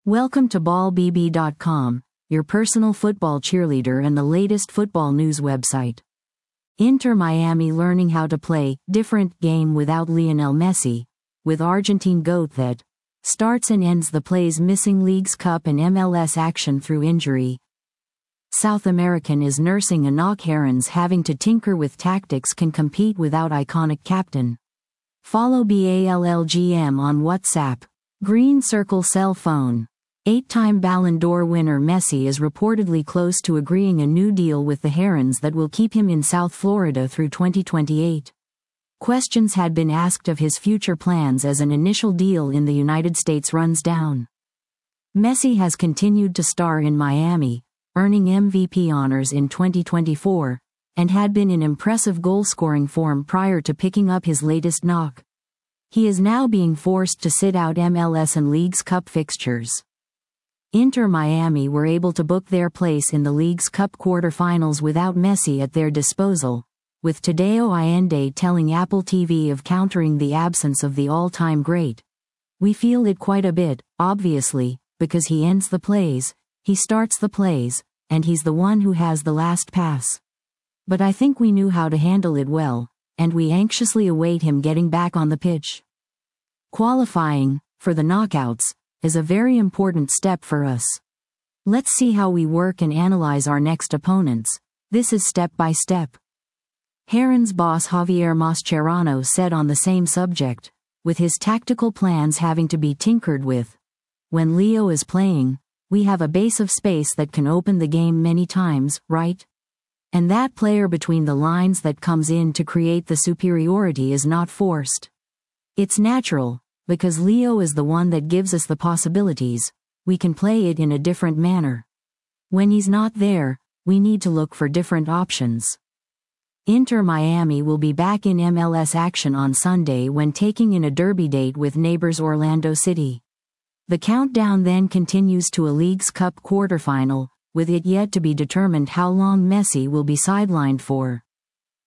Welcome to ballbb.com, your personal football cheerleader and the latest football news website. Inter Miami learning how to play different game without Lionel Messi, with Argentine GOAT that starts and ends the plays missing Leagues Cup and MLS action through injury. South American is nursing a knock. Herons having to tinker with tactics can compete without iconic captain. Follow BALLGM on WhatsApp. Green Circle cell phone. 8-time Ballon d'Or winner Messi is reportedly close to agreeing a new deal with the Herons that will keep him in South Florida through 2028. Questions had been asked of his future plans as an initial deal in the United States runs down. Messi has continued to star in Miami, earning MVP honors in 2024, and had been in impressive goal-scoring form prior to picking up his latest knock. He is now being forced to sit out MLS and Leagues Cup fixtures. Inter Miami were able to book their place in the Leagues Cup quarterfinals without Messi at their disposal, with Tadeo Allende telling Apple TV of countering the absence of the all-time great. "We feel it quite a bit, obviously, because he ends the plays, he starts the plays, and he's the one who has the last pass. But I think we knew how to handle it well, and we anxiously await him getting back on the pitch." Qualifying for the knockouts is a very important step for us. Let's see how we work and analyze our next opponents. This is step by step. Herons boss Javier Mascherano said on the same subject, with his tactical plans having to be tinkered with. "When Leo is playing, we have a base of space that can open the game many times, right? And that player between the lines that comes in to create the superiority is not forced. It's natural, because Leo is the one that gives us the possibilities. We can play it in a different manner. When he's not there, we need to look for different options." Inter Miami will be back in MLS action on Sunday when taking in a derby date with neighbors Orlando City. The countdown then continues to a Leagues Cup quarterfinal, with it yet to be determined how long Messi will be sidelined for.